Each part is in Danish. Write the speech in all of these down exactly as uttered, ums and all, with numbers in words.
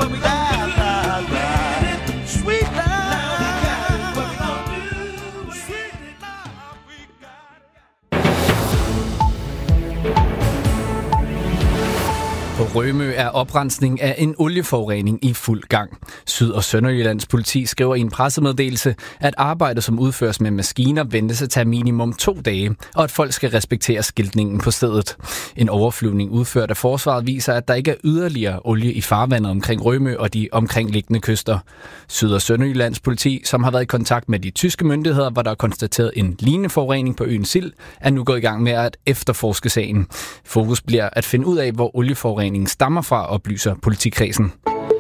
what we got, love, love. Sweet love. På Rømø er oprensning af en olieforurening i fuld gang. Syd- og Sønderjyllands politi skriver i en pressemeddelelse, at arbejdet, som udføres med maskiner, ventes at tage minimum to dage, og at folk skal respektere skiltningen på stedet. En overflyvning udført af forsvaret viser, at der ikke er yderligere olie i farvandet omkring Rømø og de omkringliggende kyster. Syd- og Sønderjyllands politi, som har været i kontakt med de tyske myndigheder, hvor der er konstateret en lignende forurening på øen Sild, er nu gået i gang med at efterforske sagen. Fokus bliver at finde ud af, hvor olieforureningen stammer fra, oplyser politikredsen.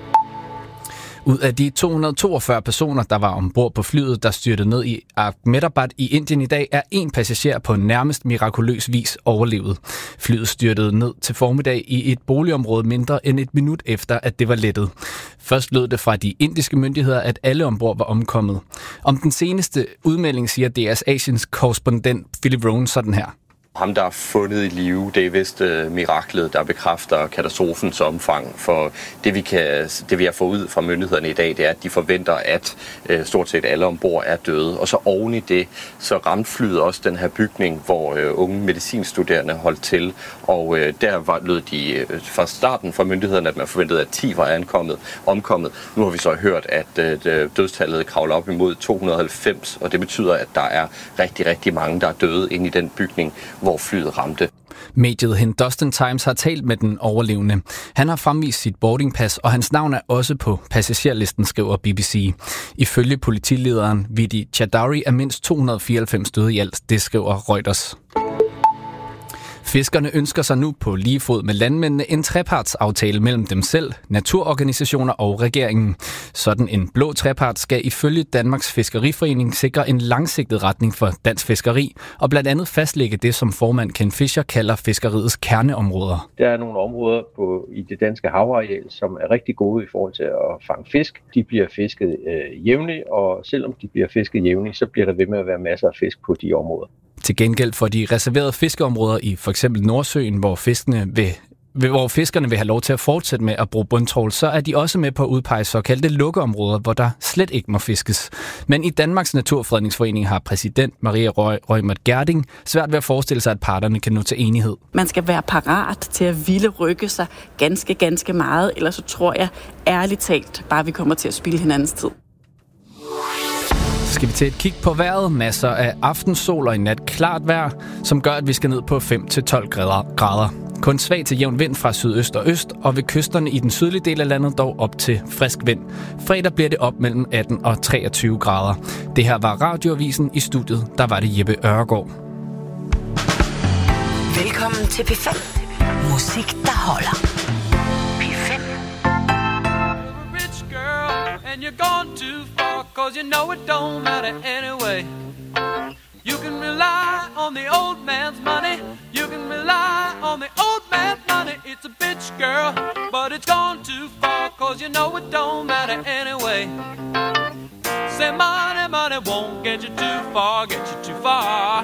Ud af de to hundrede og toogfyrre personer, der var ombord på flyet, der styrtede ned i Ahmedabad i Indien i dag, er en passager på nærmest mirakuløs vis overlevet. Flyet styrtede ned til formiddag i et boligområde mindre end et minut efter, at det var lettet. Først lød det fra de indiske myndigheder, at alle ombord var omkommet. Om den seneste udmelding siger D R Asiens korrespondent Philip Rohn sådan her. Ham, der er fundet i live, det er vist uh, miraklet, der bekræfter katastrofens omfang. For det vi, kan, det, vi har fået ud fra myndighederne i dag, det er, at de forventer, at uh, stort set alle ombord er døde. Og så oven i det, så ramte flyet også den her bygning, hvor uh, unge medicinstuderende holdt til. Og uh, der var, lød de uh, fra starten fra myndighederne, at man forventede, at ti var ankommet, omkommet. Nu har vi så hørt, at uh, dødstallet kravler op imod to hundrede og halvfems, og det betyder, at der er rigtig, rigtig mange, der er døde inde i den bygning, hvor flyet ramte. Mediet Hindustan Times har talt med den overlevende. Han har fremvist sit boardingpas, og hans navn er også på passagerlisten, skriver B B C. Ifølge politilederen Vidi Chowdhury er mindst to hundrede og fireoghalvfems døde i alt, det skriver Reuters. Fiskerne ønsker sig nu på lige fod med landmændene en trepartsaftale mellem dem selv, naturorganisationer og regeringen. Sådan en blå trepart skal ifølge Danmarks Fiskeriforening sikre en langsigtet retning for dansk fiskeri, og blandt andet fastlægge det, som formand Ken Fischer kalder fiskeriets kerneområder. Der er nogle områder på, i det danske havareal, som er rigtig gode i forhold til at fange fisk. De bliver fisket øh, jævnligt, og selvom de bliver fisket jævnligt, så bliver der ved med at være masser af fisk på de områder. Til gengæld for de reserverede fiskeområder i for eksempel Nordsøen, hvor, fiskene vil, hvor fiskerne vil have lov til at fortsætte med at bruge bundtrawl, så er de også med på at udpege såkaldte lukkeområder, hvor der slet ikke må fiskes. Men i Danmarks Naturfredningsforening har præsident Maria Reumert Gjerding svært ved at forestille sig, at parterne kan nå til enighed. Man skal være parat til at ville rykke sig ganske, ganske meget, ellers så tror jeg ærligt talt bare, vi kommer til at spilde hinandens tid. Så skal vi til et kig på vejret. Masser af aftensol og i nat klart vejr, som gør, at vi skal ned på fem til tolv grader. Kun svag til jævn vind fra sydøst og øst, og ved kysterne i den sydlige del af landet dog op til frisk vind. Fredag bliver det op mellem atten og treogtyve grader. Det her var Radioavisen. I studiet, der var det Jeppe Ørgaard. Velkommen til P fem. Musik, der holder. P fem. And you're gone too far, cause you know it don't matter anyway. You can rely on the old man's money. You can rely on the old man's money. It's a bitch, girl, but it's gone too far, cause you know it don't matter anyway. Say money, money won't get you too far, get you too far.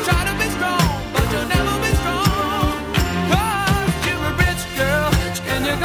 And you're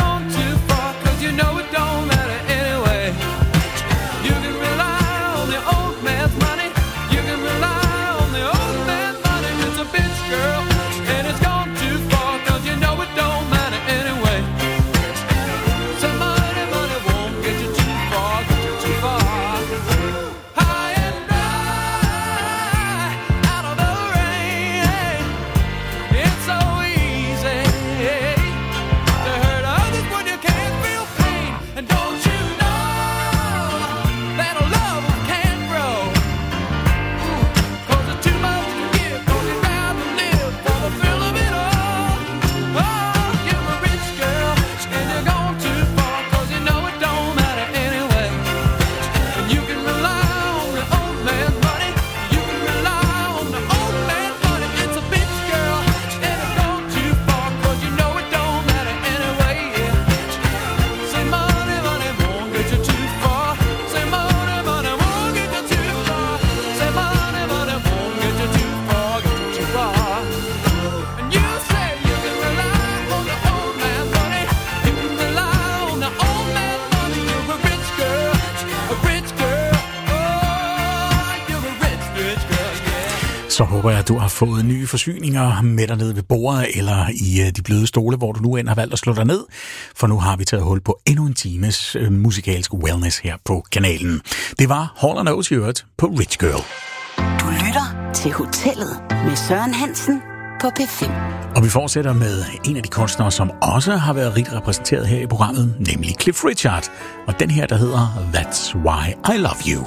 rich girl, yeah. Så håber jeg, at du har fået nye forsyninger med dig nede ved bordet eller i de bløde stole, hvor du nu end har valgt at slå dig ned. For nu har vi taget hul på endnu en times øh, musikalsk wellness her på kanalen. Det var Hall and Oates i øvrigt på Rich Girl. Du lytter til Hotellet med Søren Hansen på P fem. Og vi fortsætter med en af de kunstnere, som også har været rigt repræsenteret her i programmet, nemlig Cliff Richard. Og den her, der hedder That's Why I Love You.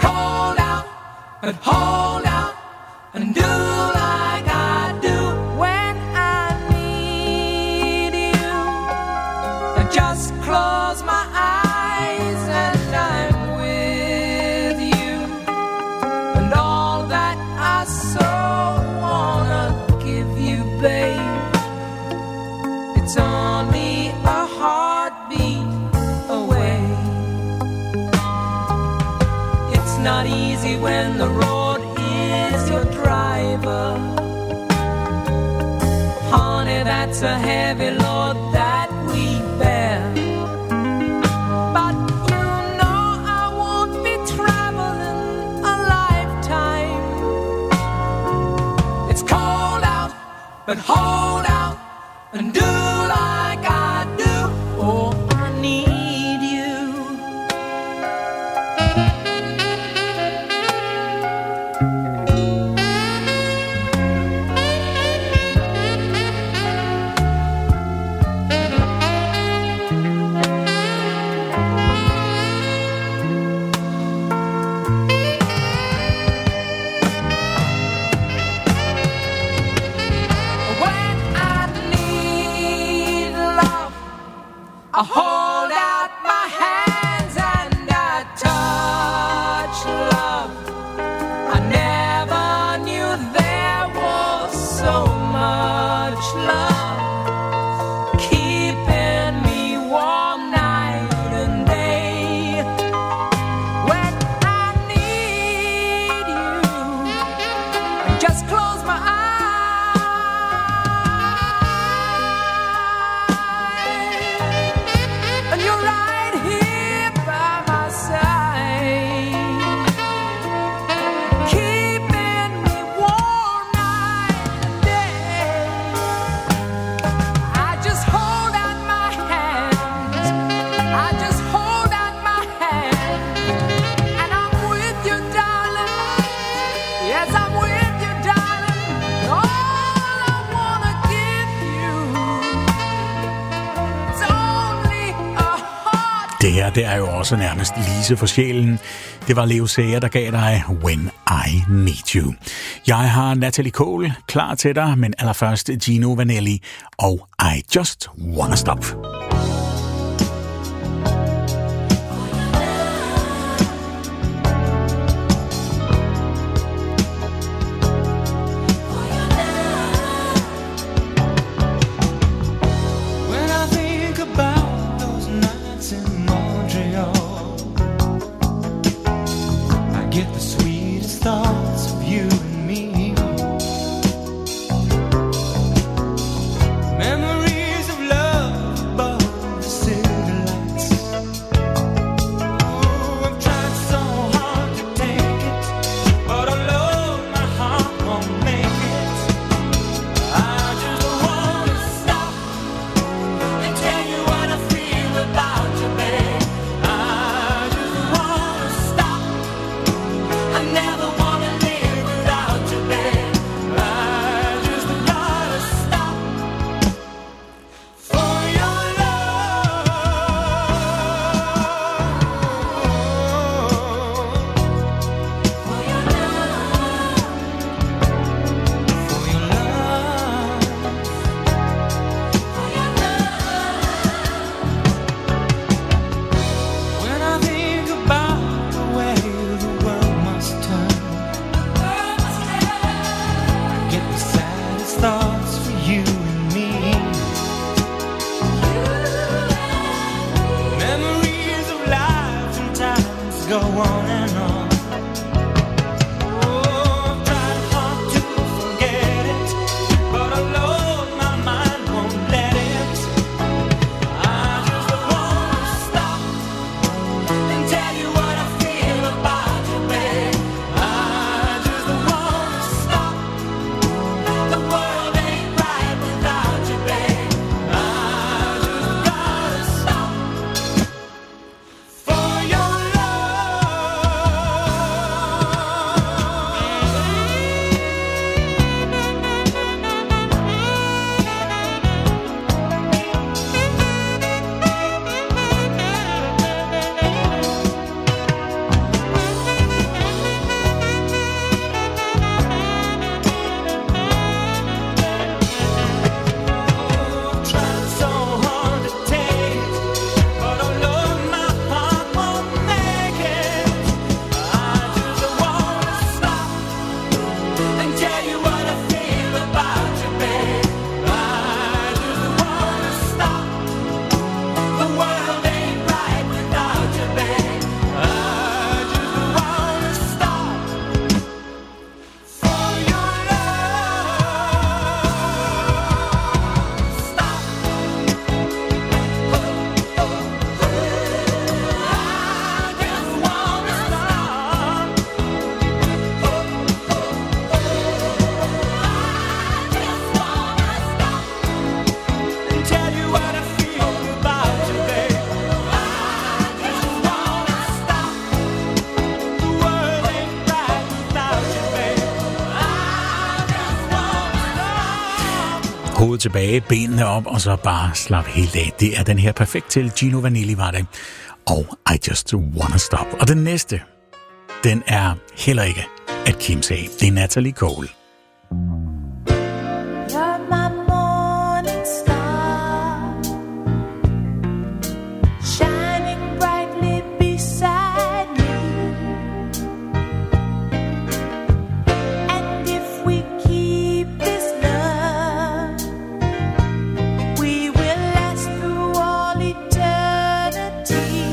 But hold out and do like I do when It's only a heartbeat away. It's not easy when the road is your driver. Honey, that's a heavy load that we bear. But you know I won't be traveling a lifetime. It's cold out, but hold out and do like I do. Oh, I need you. I hold out my hands and I touch love. I never knew there was so much love, keeping me warm night and day. When I need you, I just close my eyes. Det her, det er jo også nærmest Lise for sjælen. Det var Leo Sayer, der gav dig When I Need You. Jeg har Natalie Cole klar til dig, men allerførst Gino Vanelli og I Just Wanna Stop. Memories of love, but hovedet tilbage, benene op, og så bare slap helt af. Det er den her perfekt til. Gino Vanilli var det. Og I Just Wanna Stop. Og den næste, den er heller ikke at kimse af. Det er Natalie Cole. You're my morning star, shining brightly beside me. And if we keep this love, we will last through all eternity.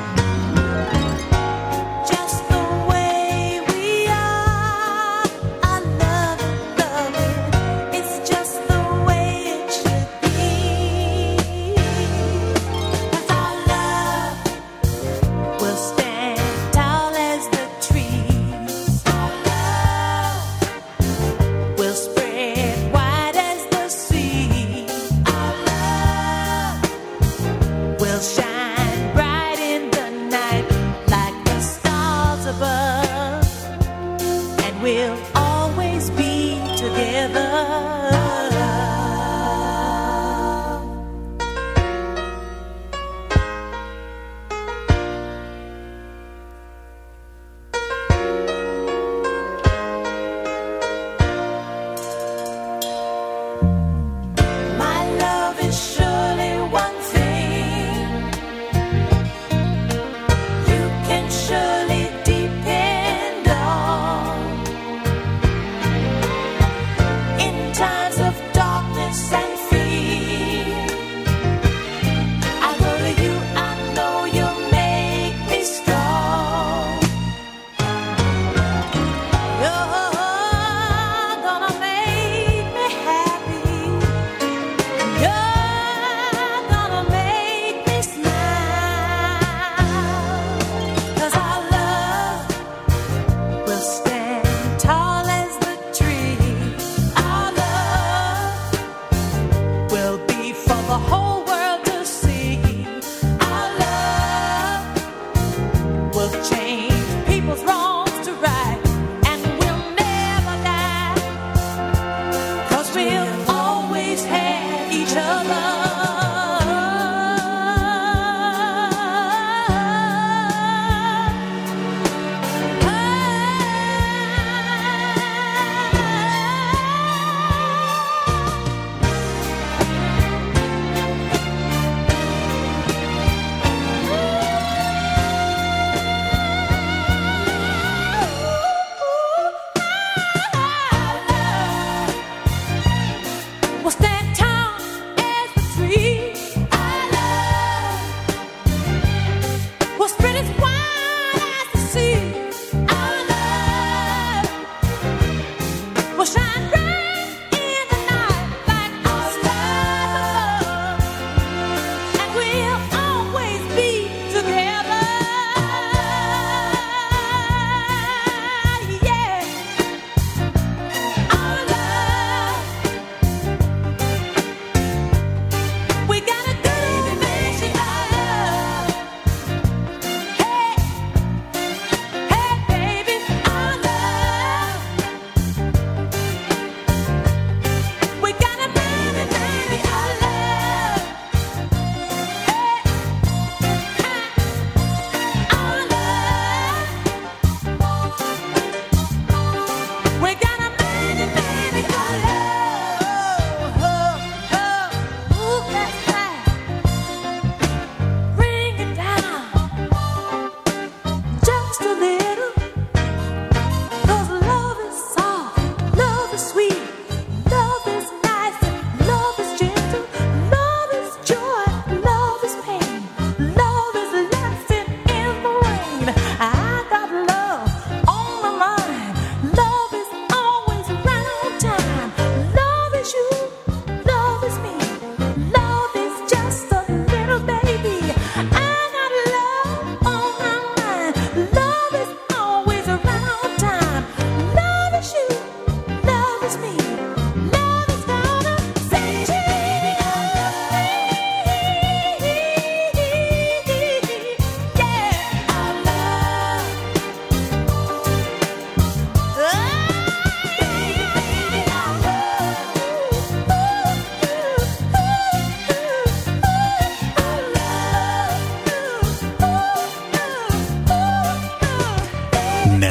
Just the way we are.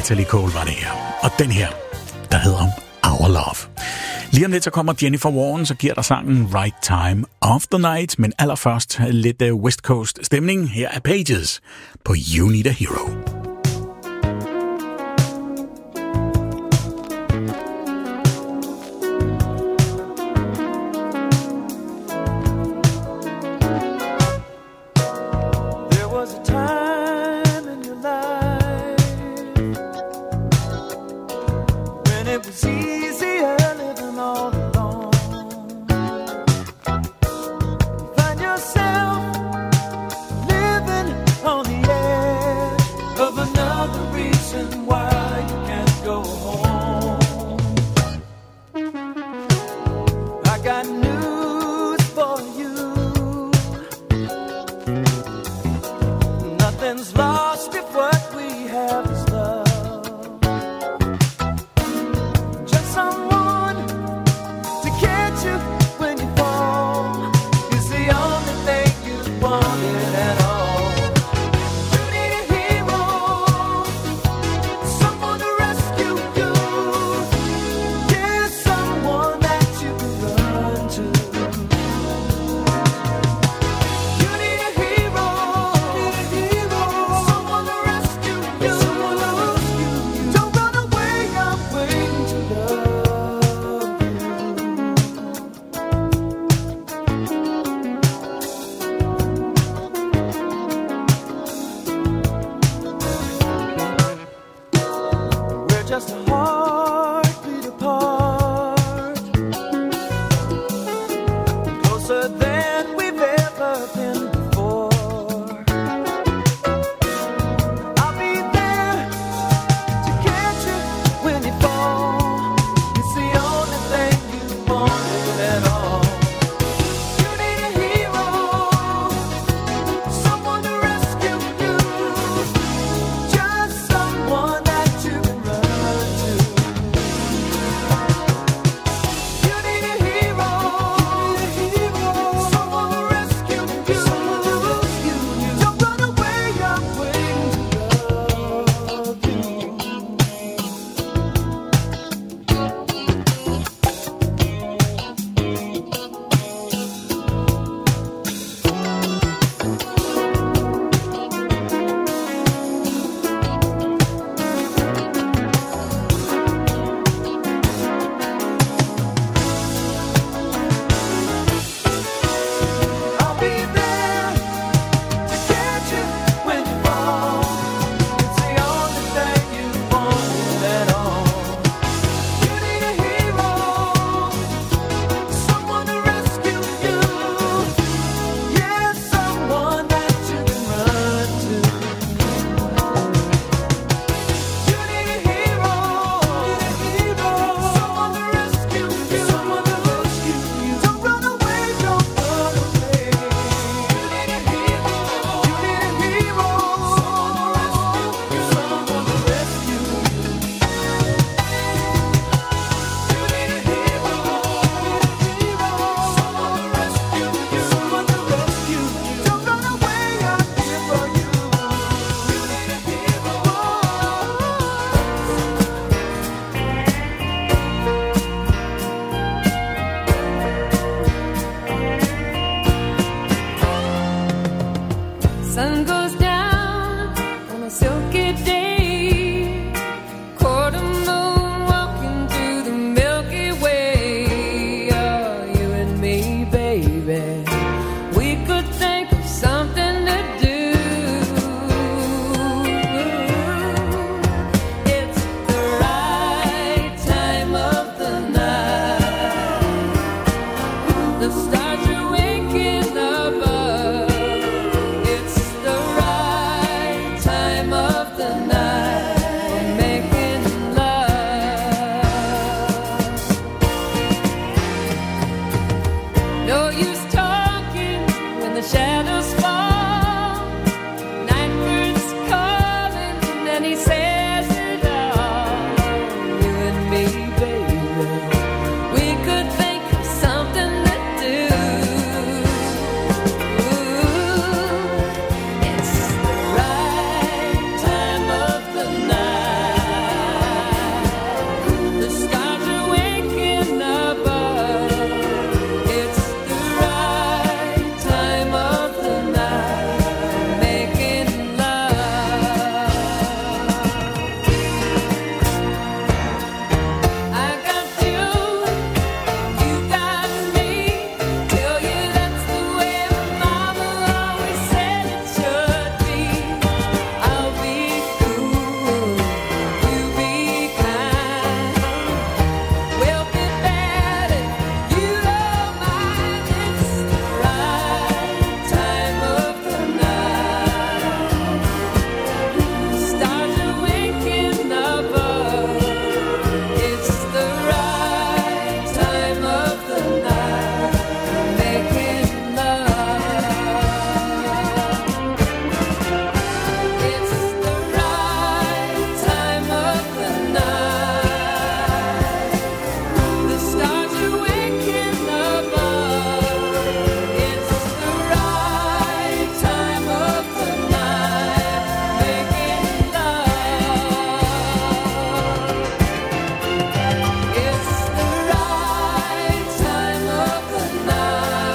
Natalie Cole var det her. Og den her, der hedder Our Love. Lige om lidt så kommer Jennifer Warren, så giver der sangen Right Time of the Night. Men allerførst lidt West Coast stemning. Her er Pages på You Need a Hero.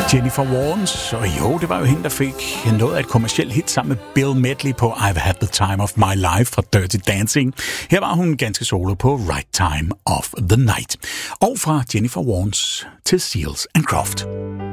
Jennifer Warnes, og jo, det var jo hende, der fik noget af et kommercielt hit sammen med Bill Medley på I've Had the Time of My Life fra Dirty Dancing. Her var hun ganske solo på Right Time of the Night. Og fra Jennifer Warnes til Seals and Croft.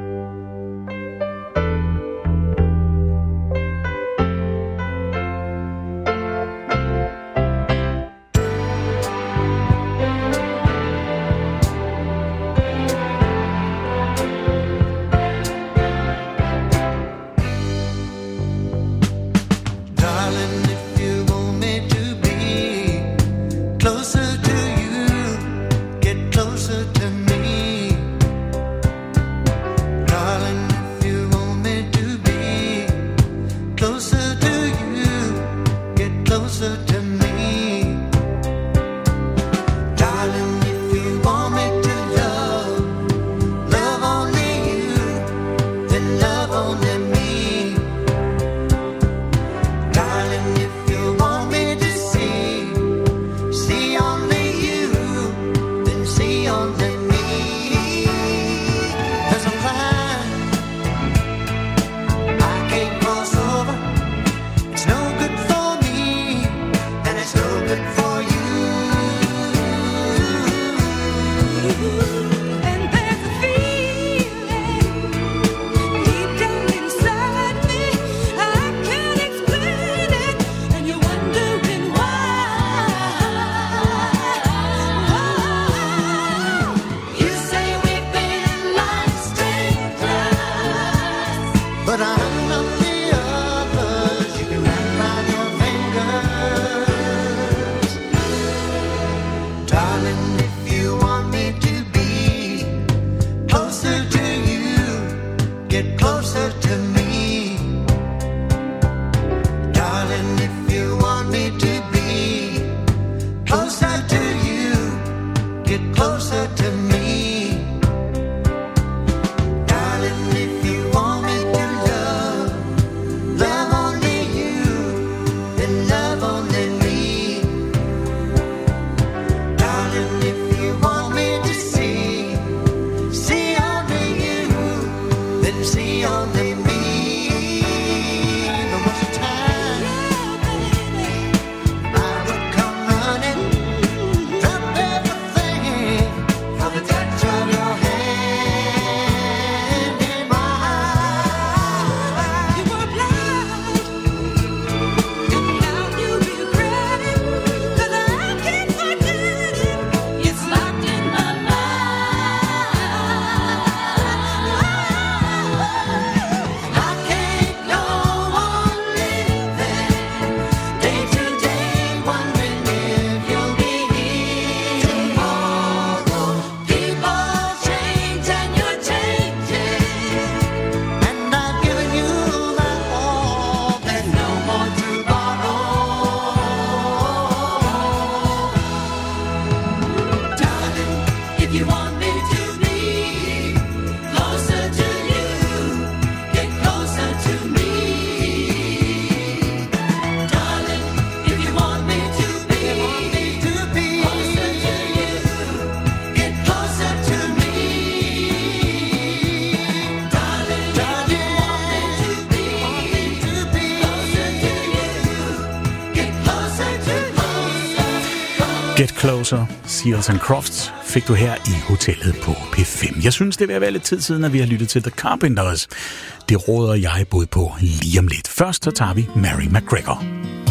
Get Closer, Seals and Crofts fik du her i hotellet på P fem. Jeg synes, det vil være lidt tid siden, at vi har lyttet til The Carpenters. Det råder jeg både på lige om lidt. Først så tager vi Mary McGregor.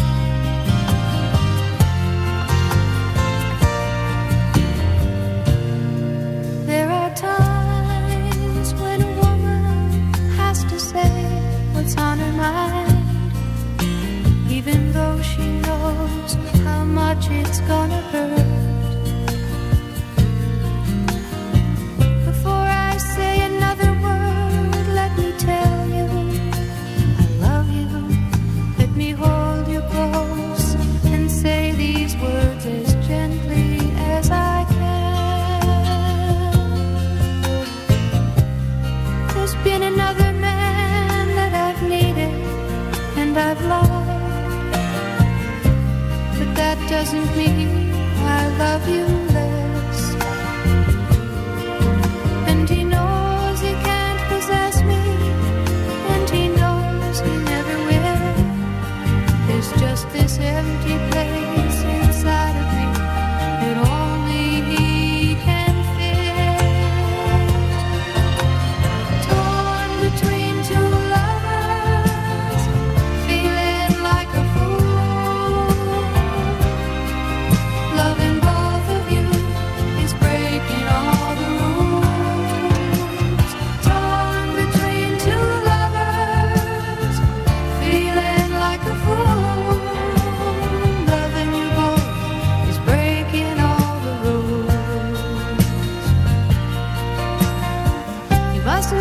There are times when a woman has to say what's on her mind, even though she knows how much it's gonna hurt. Before I say another word, let me tell you I love you. Let me hold you close and say these words as gently as I can. There's been another man that I've needed and I've loved, that doesn't mean I love you less. And he knows he can't possess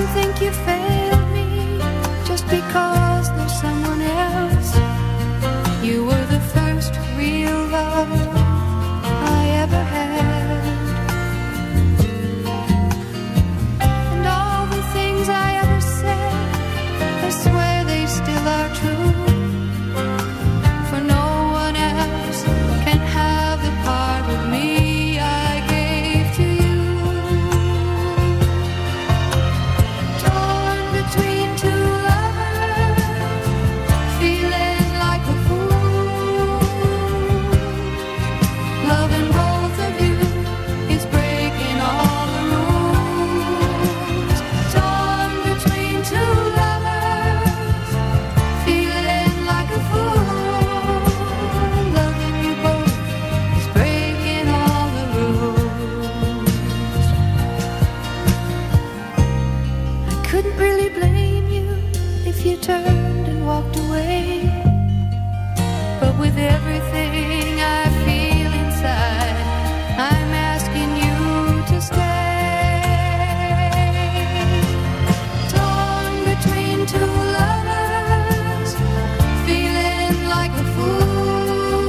don't think you failed me just because there's someone else. You were the first real love I ever had. And all the things I ever said, I swear they still are true. For no one else can have the part of me I gave to you. Torn between two lovers, feeling like a fool. Loving both of you is breaking all the rules. Torn between two lovers, feeling like a fool. Loving you both is breaking all the rules. I couldn't really blame you if you turned and walked away. But with everything I feel inside, I'm asking you to stay. Torn between two lovers, feeling like a fool.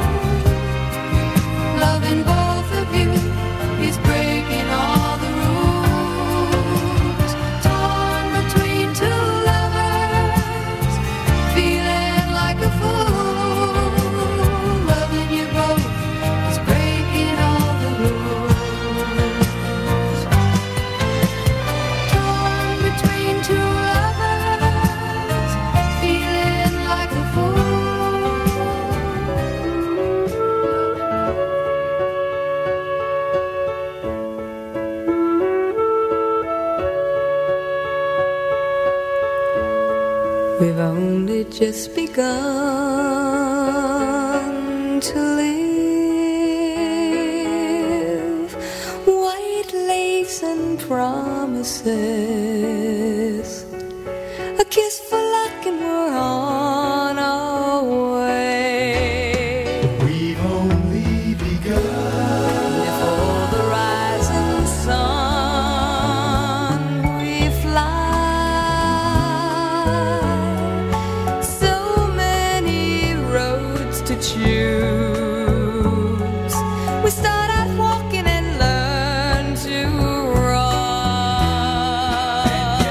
Loving both of you is breaking all the rules. Torn between two lovers, feeling like a fool. Loving you both is breaking all the rules. Torn between two lovers, feeling like a fool. We've only just begun to live. White lace and promises, a kiss for luck and we're on our way. We've only begun. Before the rising sun we fly. So many roads to choose. We start out walking and learn to run.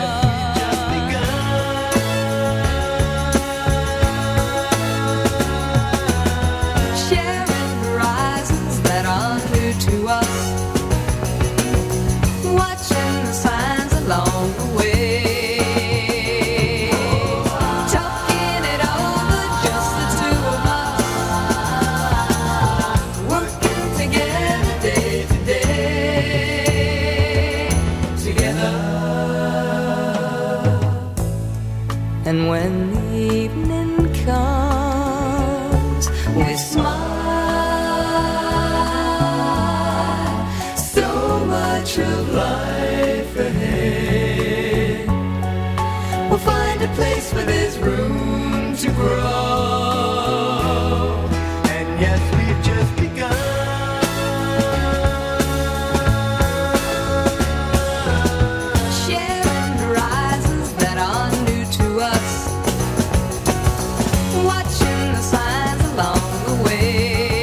Sharing horizons that are new to us. Watching the signs along the way. Talking it over, just the two of us. Working together day to day. Together. And when the evening comes, we smile. So much of life ahead. We'll find a place where there's room to grow. And yes, we've just begun. Sharing horizons that are new to us. Watching the signs along the way.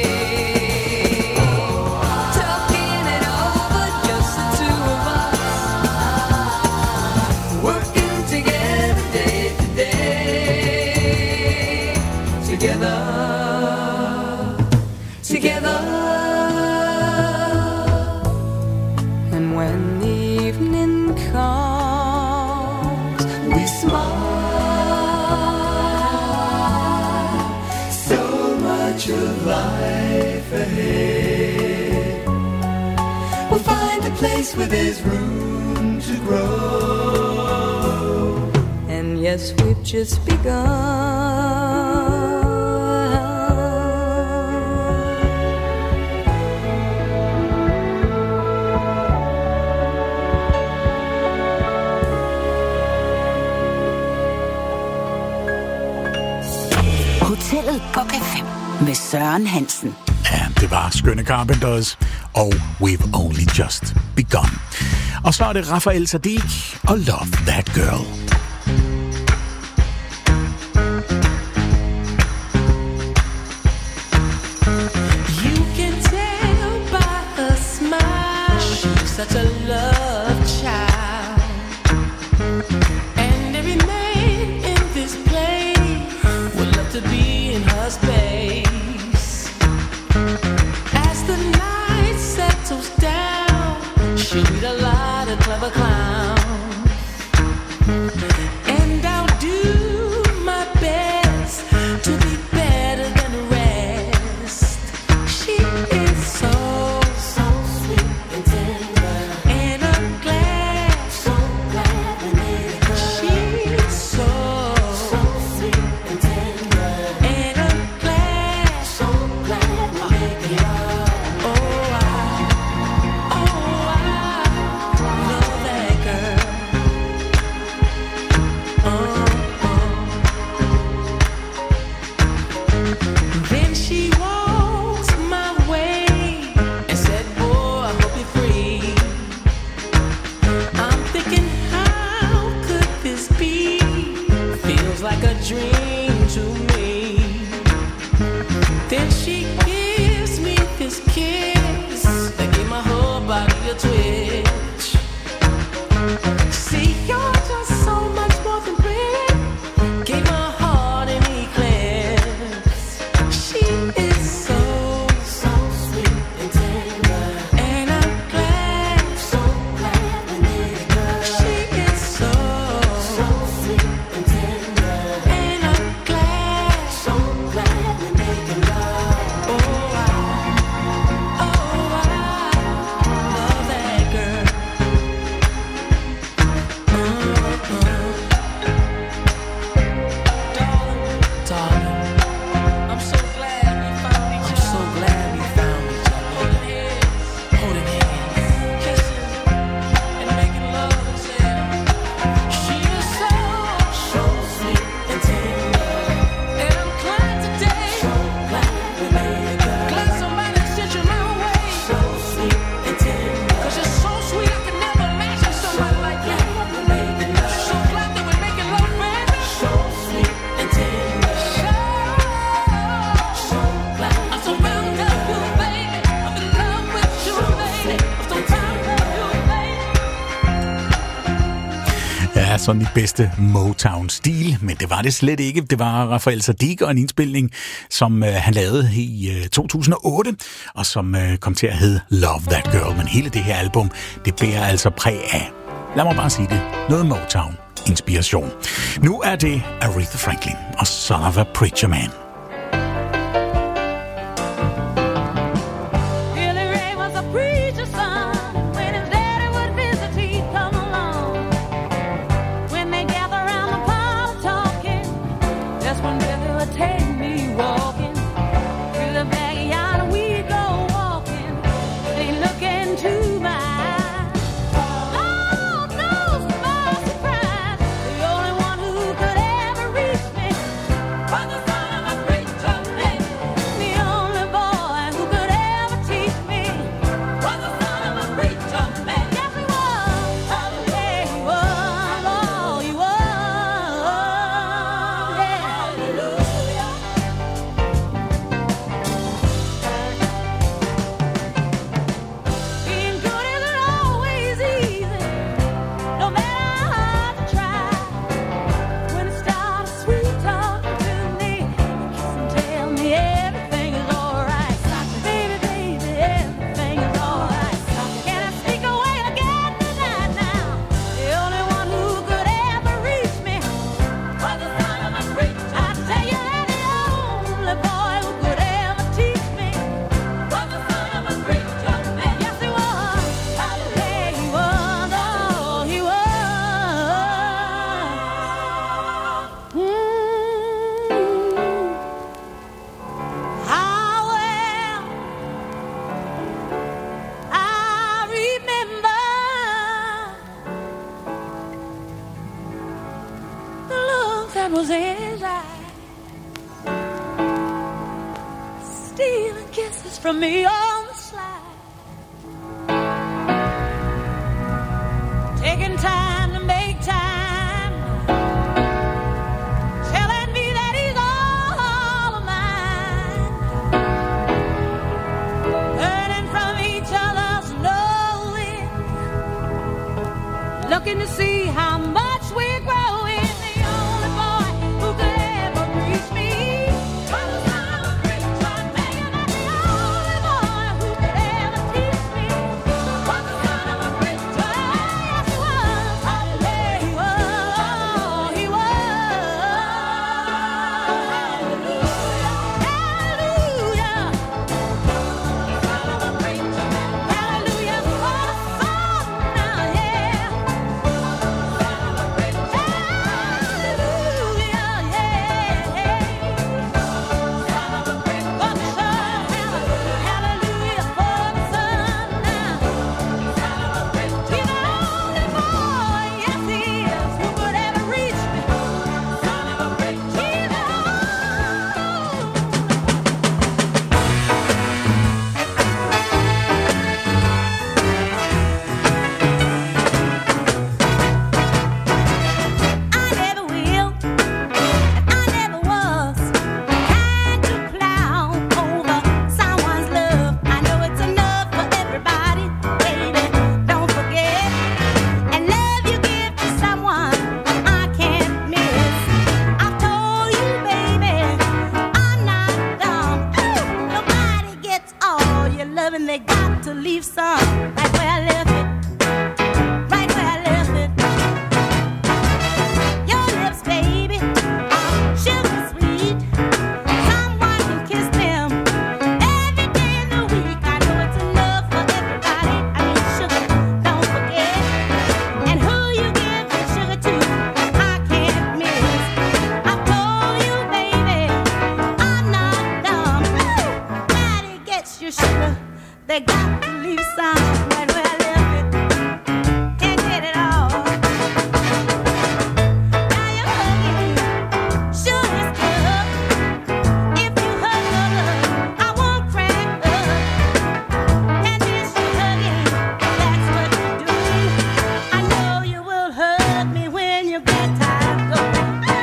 Talking it over, just the two of us. Working together day to day. Together. Together. And when the evening comes, we smile. So much of life ahead. We'll find a place where there's room to grow. And yes, we've just begun. Hotellet på F M med Søren Hansen. Ja, det var Skønne Carpenters og We've Only Just Begun. Og så er det Raphael Saadiq og Love That Girl. Such a love child, and every man in this place would love to be in her space. As the night settles down, she'll meet a lot of clever clowns, and I'll do my best to be better than the rest. She is so sådan i bedste Motown-stil, men det var det slet ikke. Det var Raphael Saadiq og en indspilning, som øh, han lavede i øh, to tusind og otte, og som øh, kom til at hedde Love That Girl. Men hele det her album, det bærer altså præg af, lad mig bare sige det, noget Motown-inspiration. Nu er det Aretha Franklin og Son of a Preacher Man. was his eyes, stealing kisses from me on the slide. see how much we're growing. The only boy who could ever reach me was the son of a preacher man. You're not the only boy who could ever teach me was the son of a preacher. Yes, he was. Hallelujah, he was. He was. They got to leave some right where I left it, right where I left it. Your lips, baby, are sugar sweet. Someone can kiss them every day in the week. I know it's enough for everybody. I mean, sugar, don't forget. And who you give your sugar to, I can't miss. I told you, baby, I'm not dumb. Nobody gets your sugar. They got to leave some right where I left it. Can't get it all. Now you're hugging, sure it's good. If you hug your love, I won't crack up. And miss you hugging, that's what you're doing. I know you will hug me when you get tired going.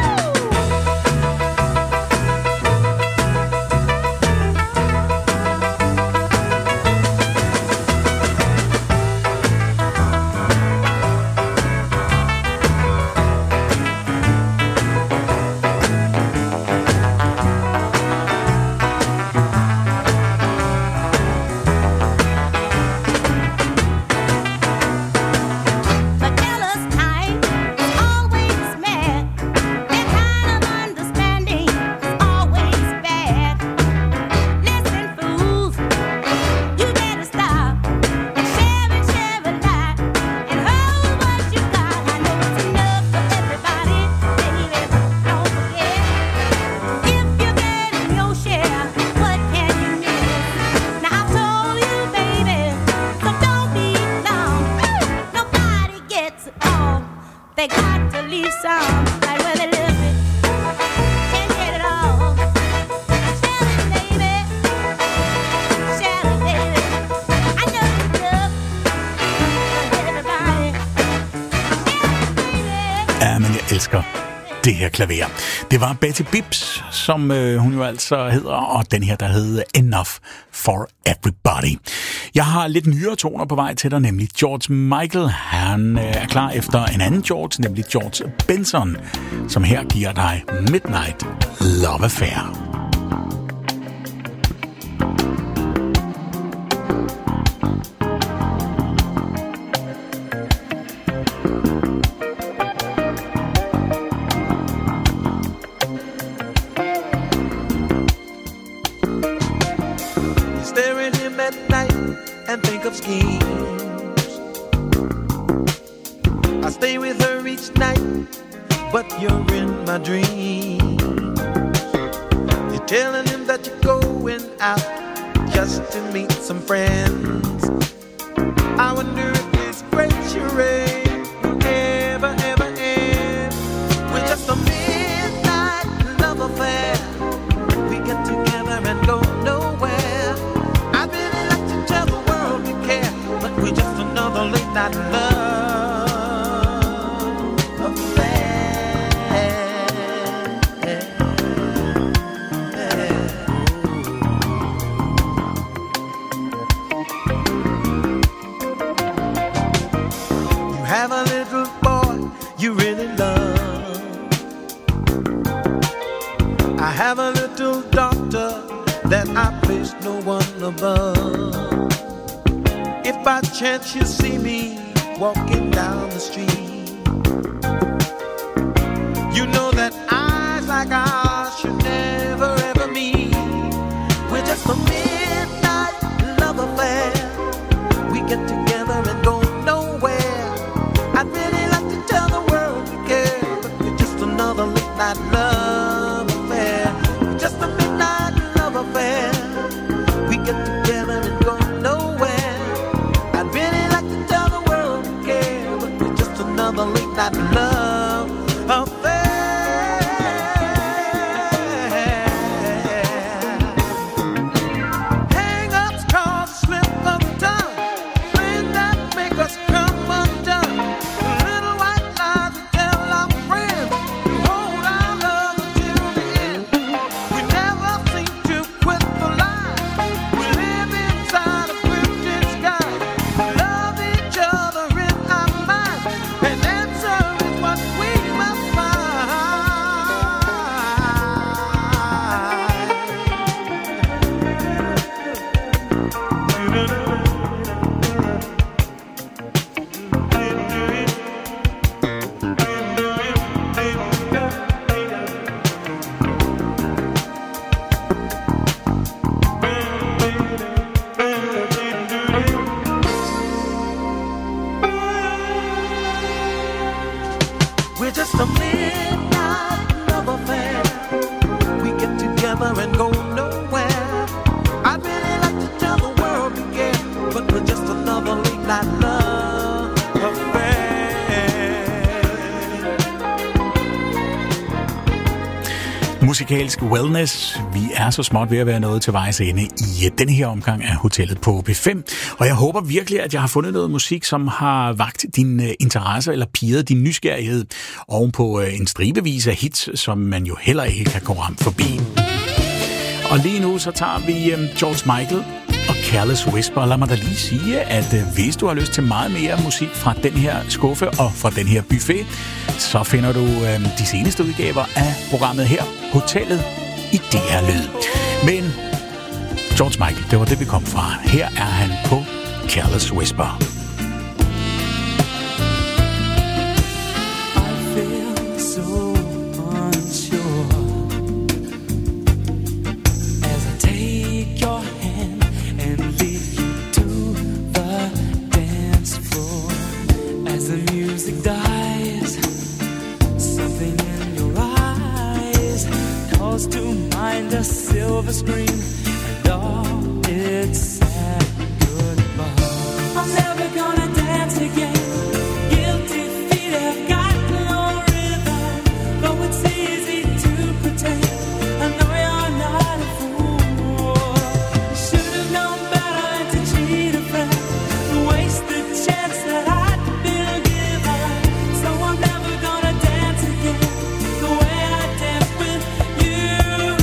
The jealous type is always mad. That kind of understanding is always bad. Listen, fools, you better stop and share and share a lot and hold what you got. I know it's enough for everybody, baby. Don't forget, if you're getting your share, what can you miss? Now I told you, baby, so don't be dumb. Nobody gets it all. They got to leave some right where they left it. Can't get it all. Share it, baby. Share it, baby. I know it's enough for everybody. Ja, men jeg elsker det her klaver. Det var Betty Bibbs, som øh, hun jo altså hedder, og den her, der hedder Enough for Everybody. Jeg har lidt nyere toner på vej til dig, nemlig George Michael. Han øh, er klar efter en anden George, nemlig George Benson, som her giver dig Midnight Love Affair. You stare at him at night and think of schemes. I stay with her each night, but you're in my dreams. You're telling him that you're going out just to meet some friends. I wonder if this great charade will ever, ever end with just a midnight love affair. We get together and go nowhere. I'd really like to tell the world we care, but we're just another late night love above. If by chance you see me walking down the street, you know that eyes like ours should never ever meet. We're just a midnight love affair. We get together and go nowhere. I'd really like to tell the world we care, but we're just another late night love affair. We're just a midnight love affair. We get together and go nowhere. I'd really like to tell the world we care, but we're just another late night love affair. Musikalsk wellness. Vi er så småt ved at være nået til vejs ende i denne her omgang af Hotellet på B fem. Og jeg håber virkelig, at jeg har fundet noget musik, som har vakt din interesse eller pirret din nysgerrighed ovenpå en stribevis af hits, som man jo heller ikke kan gå ramt forbi. Og lige nu så tager vi George Michael og Careless Whisper. Lad mig da lige sige, at hvis du har lyst til meget mere musik fra den her skuffe og fra den her buffet, så finder du øh, de seneste udgaver af programmet her, Hotellet, i D R Lyd. Men George Michael, det var det, vi kom fra. Her er han på Careless Whisper. Silver screen and all its sad goodbye. I'm never gonna dance again. Guilty feet have got no rhythm, though it's easy to pretend. I know you're not a fool. Should have known better than to cheat a friend, waste the chance that I'd been given. So I'm never gonna dance again the way I danced with you.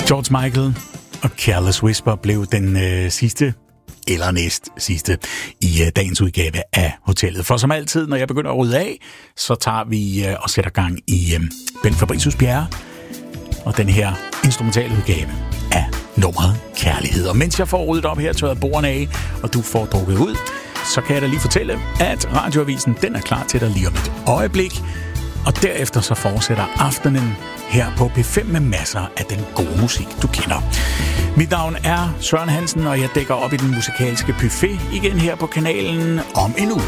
George Michael og Careless Whisper blev den øh, sidste, eller næst sidste, i øh, dagens udgave af Hotellet. For som altid, når jeg begynder at rydde af, så tager vi øh, og sætter gang i øh, Ben Fabricius Bjerre og den her instrumentale udgave af nummeret Kærlighed. Og mens jeg får ryddet op her, tørret bordene af, og du får drukket ud, så kan jeg da lige fortælle, at Radioavisen den er klar til dig lige om et øjeblik. Og derefter så fortsætter aftenen her på P fem med masser af den gode musik, du kender. Mit navn er Søren Hansen, og jeg dækker op i den musikalske buffet igen her på kanalen om en uge.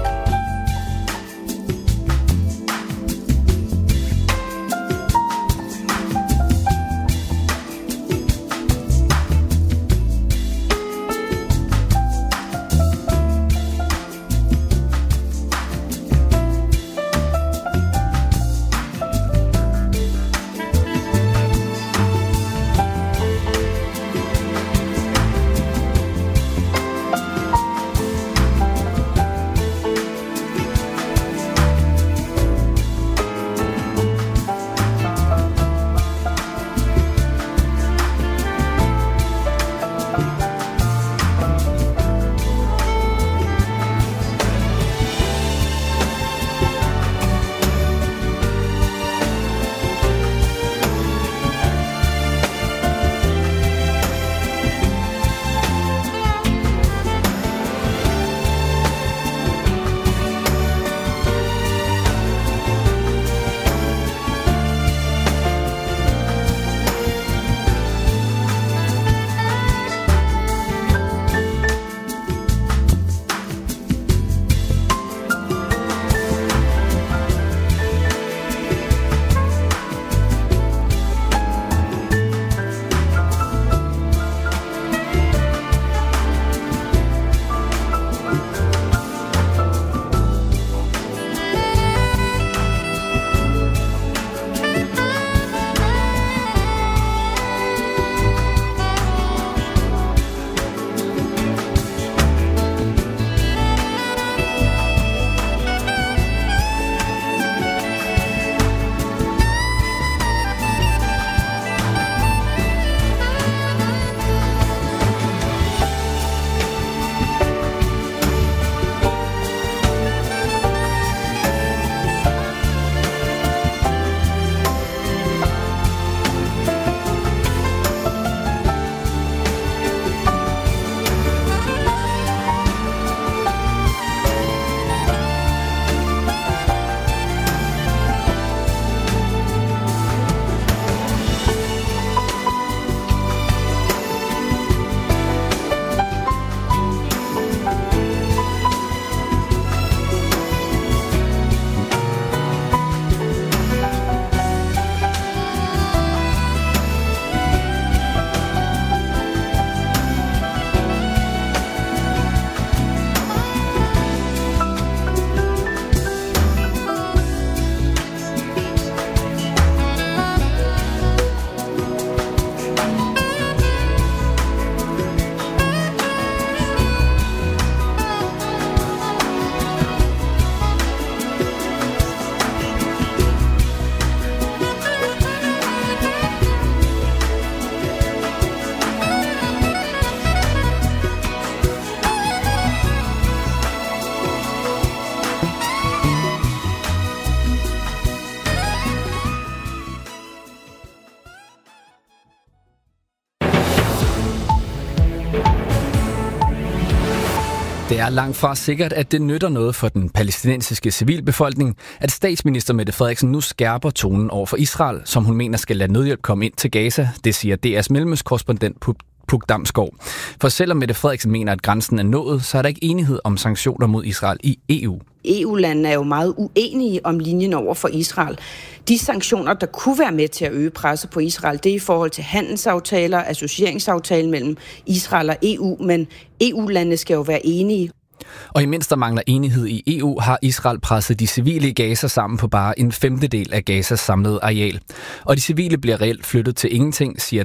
Det er langt fra sikkert, at det nytter noget for den palæstinensiske civilbefolkning, at statsminister Mette Frederiksen nu skærper tonen over for Israel, som hun mener skal lade nødhjælp komme ind til Gaza. Det siger D R's mellemøstkorrespondent Puk Damsgaard. For selvom Mette Frederiksen mener, at grænsen er nået, så er der ikke enighed om sanktioner mod Israel i E U. E U-landene er jo meget uenige om linjen over for Israel. De sanktioner, der kunne være med til at øge presset på Israel, det er i forhold til handelsaftaler, associeringsaftalen mellem Israel og E U, men E U-landene skal jo være enige. Og imens der mangler enighed i E U, har Israel presset de civile i Gaza sammen på bare en femtedel af Gazas samlede areal. Og de civile bliver reelt flyttet til ingenting, siger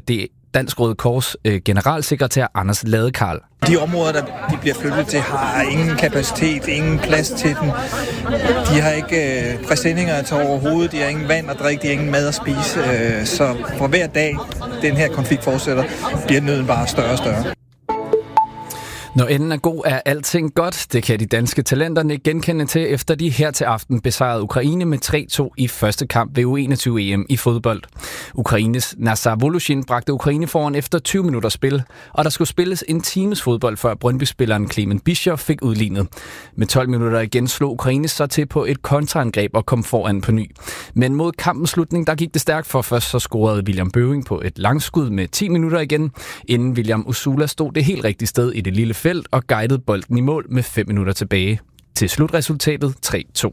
Dansk Røde Kors øh, generalsekretær Anders Ladekarl. De områder, der de bliver flyttet til, har ingen kapacitet, ingen plads til dem. De har ikke øh, præsendinger til overhovedet, de har ingen vand at drikke, de har ingen mad at spise. Øh, så for hver dag, den her konflikt fortsætter, bliver nøden bare større og større. Når enden er god, er alting godt. Det kan de danske talenter genkende til, efter de her til aften besejrede Ukraine med tre to i første kamp ved U enogtyve E M i fodbold. Ukraines Nazar Voloshin bragte Ukraine foran efter tyve minutter spil, og der skulle spilles en times fodbold, før Brøndby-spilleren Clement Bischoff fik udlignet. Med tolv minutter igen slog Ukraine så til på et kontraangreb og kom foran på ny. Men mod kampens slutning, der gik det stærkt, for først så scorede William Bøving på et langskud med ti minutter igen, inden William Usula stod det helt rigtige sted i det lille felt og guidede bolden i mål med fem minutter tilbage. Til slutresultatet tre to.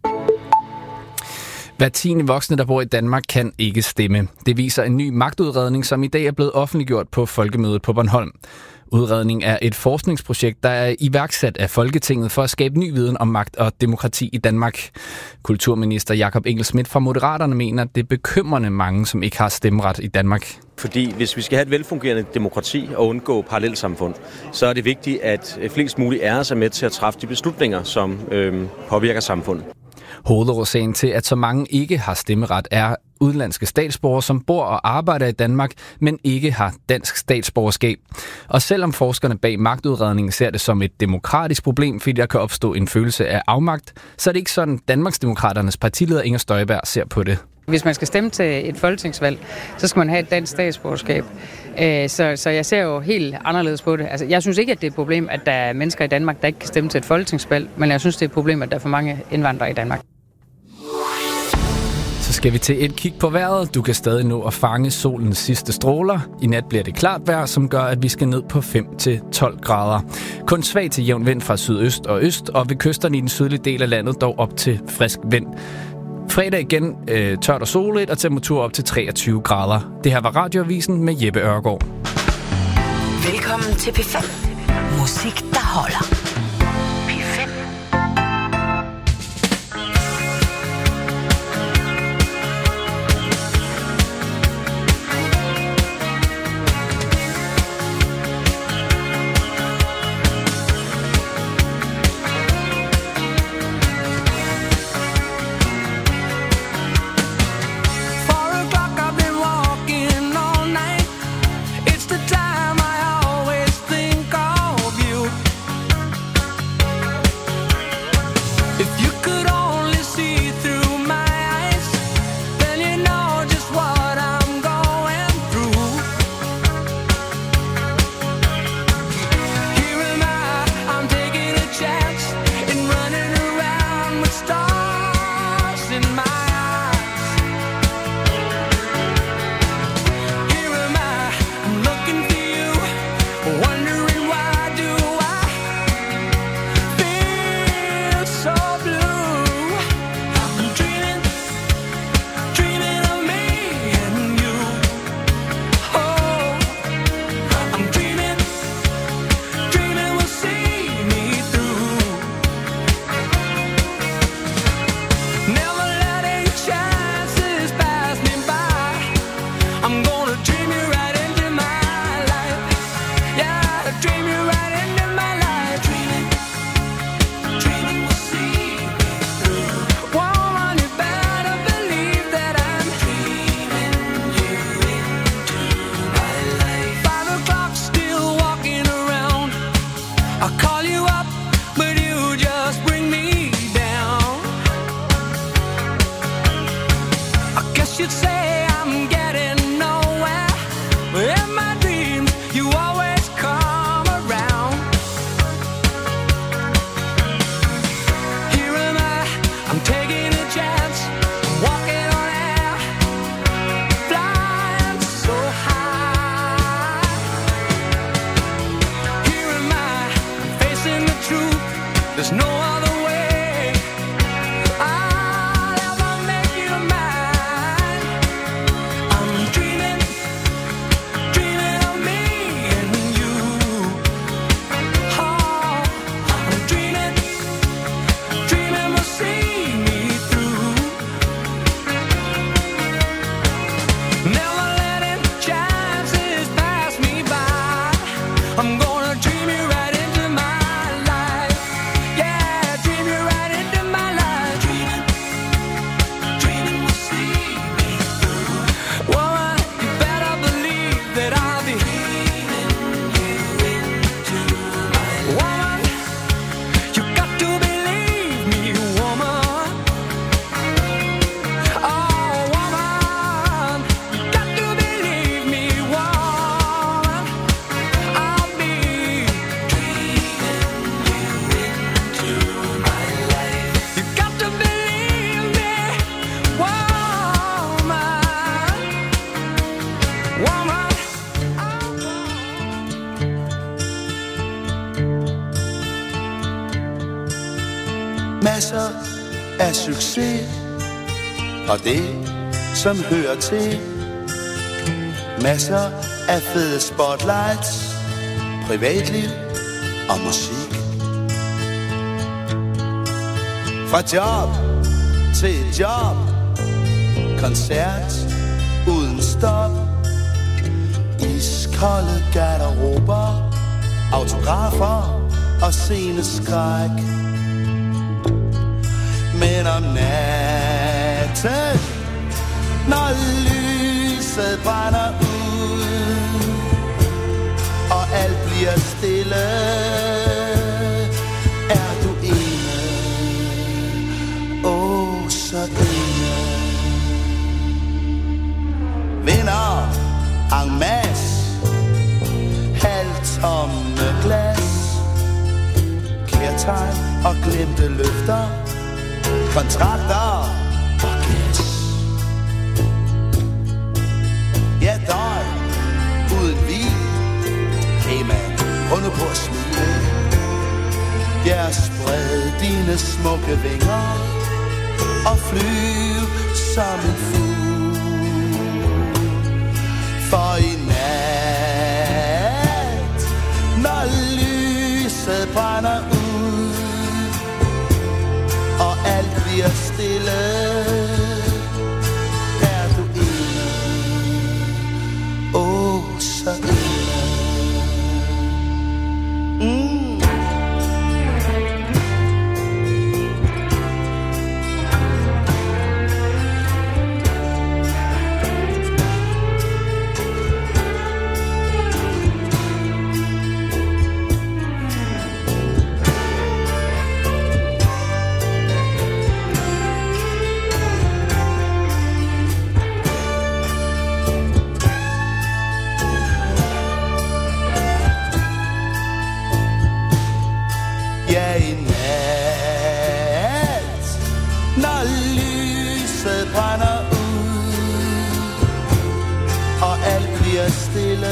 Hver tiende voksne, der bor i Danmark, kan ikke stemme. Det viser en ny magtudredning, som i dag er blevet offentliggjort på Folkemødet på Bornholm. Udredningen er et forskningsprojekt, der er iværksat af Folketinget for at skabe ny viden om magt og demokrati i Danmark. Kulturminister Jakob Engel-Schmidt fra Moderaterne mener, at det er bekymrende mange, som ikke har stemmeret i Danmark. Fordi hvis vi skal have et velfungerende demokrati og undgå parallelsamfund, så er det vigtigt, at flest muligt er os er med til at træffe de beslutninger, som øh, påvirker samfundet. Hovedårsagen til, at så mange ikke har stemmeret, er udenlandske statsborgere, som bor og arbejder i Danmark, men ikke har dansk statsborgerskab. Og selvom forskerne bag magtudredningen ser det som et demokratisk problem, fordi der kan opstå en følelse af afmagt, så er det ikke sådan, Danmarksdemokraternes partileder Inger Støjberg ser på det. Hvis man skal stemme til et folketingsvalg, så skal man have et dansk statsborgerskab. Så, så jeg ser jo helt anderledes på det. Altså, jeg synes ikke, at det er et problem, at der er mennesker i Danmark, der ikke kan stemme til et folketingsvalg, men jeg synes, det er et problem, at der er for mange indvandrere i Danmark. Så skal vi til et kig på vejret. Du kan stadig nå at fange solens sidste stråler. I nat bliver det klart vejr, som gør, at vi skal ned på fem til tolv grader. Kun svag til jævn vind fra sydøst og øst, og ved kysterne i den sydlige del af landet dog op til frisk vind. Fredag igen øh, tørt og solrigt og temperatur op til treogtyve grader. Det her var Radioavisen med Jeppe Ørgaard. Velkommen til P fem. Musik, der holder. P fem. It's the time I always think of you. Masser af succes og det, som hører til. Masser af fede spotlights, privatliv og musik. Fra job til job, koncert uden stop. Iskolde garderober, autografer og sceneskræk. Men om natten, når lyset brænder ud, og alt bliver stille, er du ene, åh oh, så ene. Vinder en masse, halvtomme glas, kærtegn og glemte løfter, kontrakter og gas. Ja, døgn uden hvil. Hey man, prøv nu på at smile. Ja, spred dine smukke vinger og flyv som en fugl. For i nat, når lyset brænder ud, og alt bliver stille, er du ene, åh oh, så ene. Mm. Stille,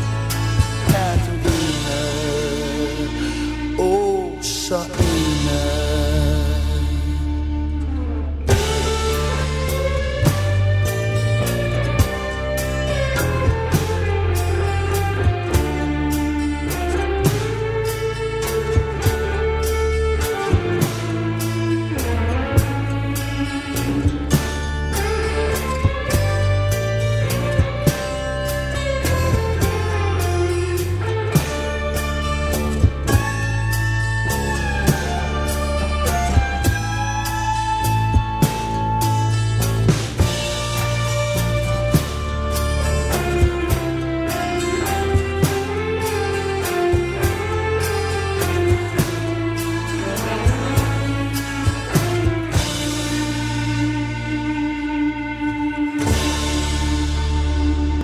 er du ene, åh, så ene.